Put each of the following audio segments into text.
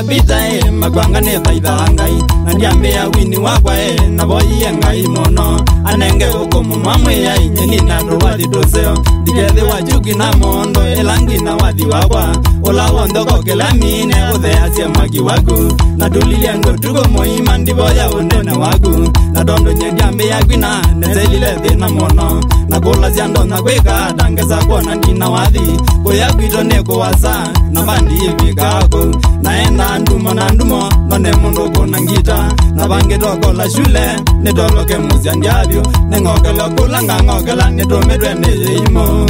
bita magwanga ne thaitha ngai na ndiambia wini wakwa na boyi ngai mono anenge ukumu mamwe ya inyeni na ndwathi doseo digethe wajuki na mondo elangi na wathi wakwa ola wondo kokela mine utheasia magi waku na dulilia ngotugo moima ndiboya unene waku na dondo nyendiambia gwina nezelile thina mono na kula ziando na kweka tangeza kuona ndina wathi kuya kwito neko wasa na bandi vikako naenda ndumo na ndumo none mundu kuna ngita na bangi toko la shule nitoloke muzia ndiavyo nengokela kulanga ngokela nitumidwe niyeimo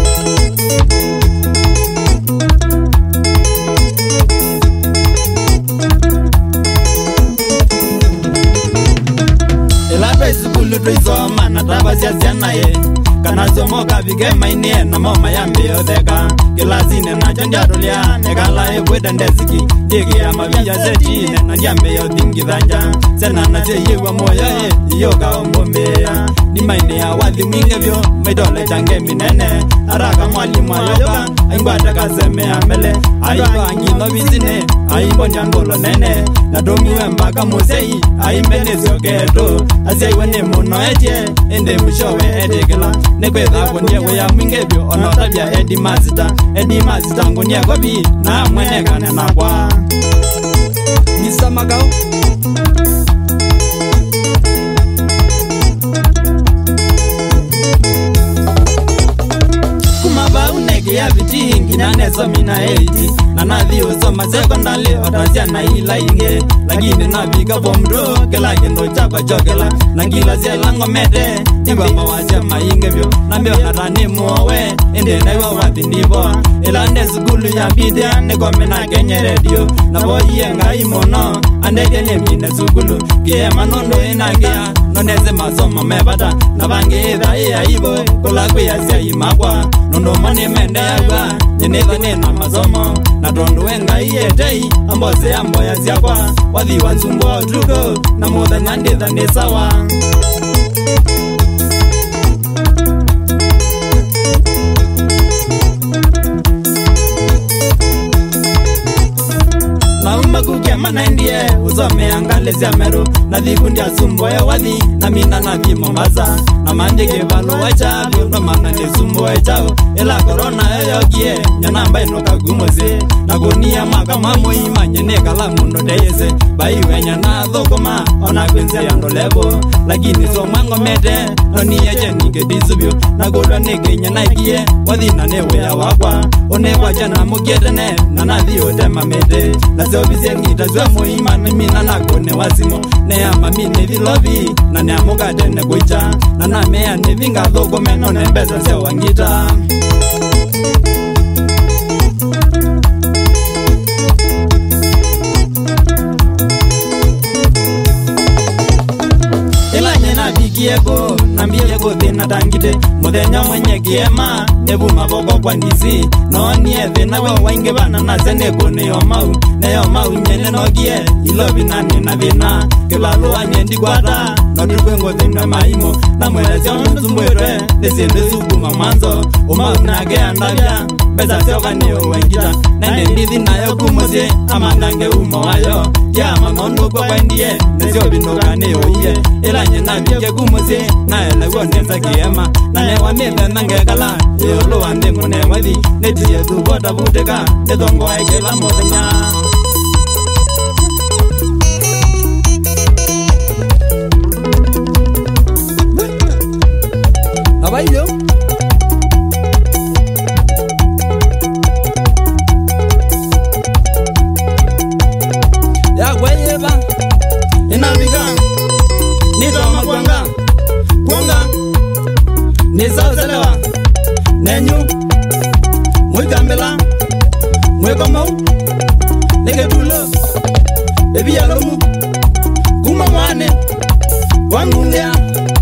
ila Facebook tuisoma na tabazia zianaye kana zomoka vige mainie na mama ya mbiotheka kilazine na chanjarulia negala ekweda ndeziki digi ya mavia zetine na ndiambeo thingi thanja sena na cheyiwa moyo yoga ombombea ni maine ya wathi mwingevyo maidole change minene araka mwalimu ayoka aingwata kaseme ya mele aiba angilo bizine aimbo njangolo nene na domiwe mbaka musei aimbenezio keto asiaiwe ni muno etie ende mwishowe edekela nekwetha kundiewe ya mwingevyo onotabia edi mazita ngunie kobi na mwenekane na kwa Misa Magao kumaba unege ya vitingi na neso mina 80 na nathi usoma sekondali otazia na ila inge lakini nabika bomdo kela kendo chapa chokela na ngila zelango mete ibamba wasema ingevyo na mbeo natani muowe ende na iwa wathi ndivo ila nde sukulu ya bidia nikomena Kenya radio na boye ngai mono andege ne mine sukulu kie manondo inagia noneze masomo mebata na bangi idha iya ibo kula kuyasia imakwa nondo mani mende yagwa nyenetha nena masomo na tondu wenga iyetei ambose amboya siakwa wathi wanzumbo tuko na muthenya nditha ni sawa kukia manaindie usome angale zia meru na thikundi asumboe wathi na mina na vimo maza na mandike valo wachavyo no mana ni sumboe chao ila korona yogie nyanamba inoka gumoze na kunia maka mamui manyene kala mundo teyese baiwe nyana thokoma ona kwenze yando lebo lakini so mwango mete no niye jenike disubyo na godwa neke nyana ikie wathi na newe ya wakwa one wachana mukietene na nathi utema mete na zobizia ngita zwa muima mina nakone wasimo ne ama mine vilovi na ne amugate ne kuicha na na mea ne vinga thoko meno ne mbeza se wangita ila nyena bikieko na mbieko thina tangite muthenya mwenye kiema nebu maboko kwa ndisi no nie thina we wainge bana na sene kuneyo mau nyene nogie ilobi nani na vina kilalo anyendi kwata no tukwengo thina maimo na mwelezio nzumbwere desende sukuma manzo umau nage andavya beza seoka niyo wengita nende ndithi nayo kumuzi ama nange umo wayo ya mangondo kwa kwendie nesio binoka niyo iye ila nyena bike kumuzi na elewo neza kiema na newa mithe nangekala yolo wande mune wathi netiye thubota buteka nethongo aikela muthenya abayo ya gwayeba inabiga nitoma kwanga nizazelewa nenyu mwikambela mwekomau negetulo ebiyalomu kuma mwane wangulia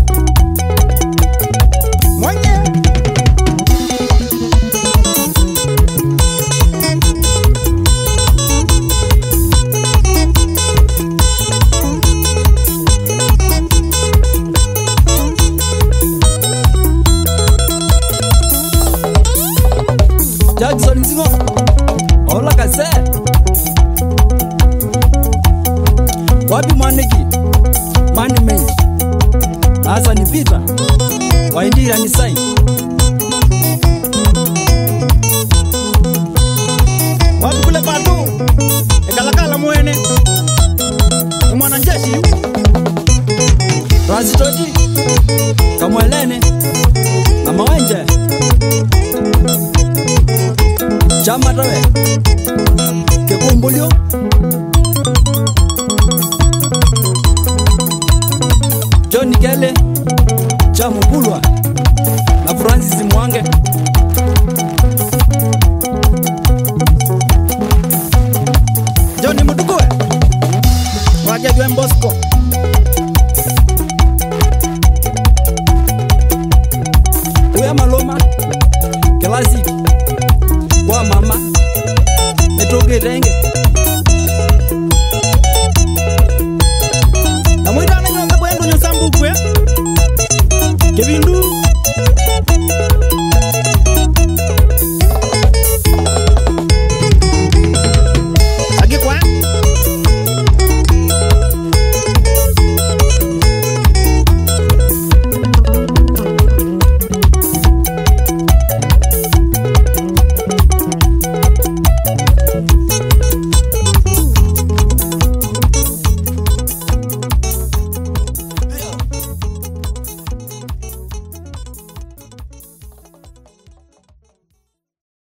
mwenye Jackson Mzimo Ola kase mwene mwananjeshi Rasitoti Kamwelene Mama Wenje Chama tawe Kekumbulio John Kele Chamupulwa na Francis Mwange Johnny Mutukue Wagegwe Mbosco Uya Maloma Classic Kwa mama Netoge Renge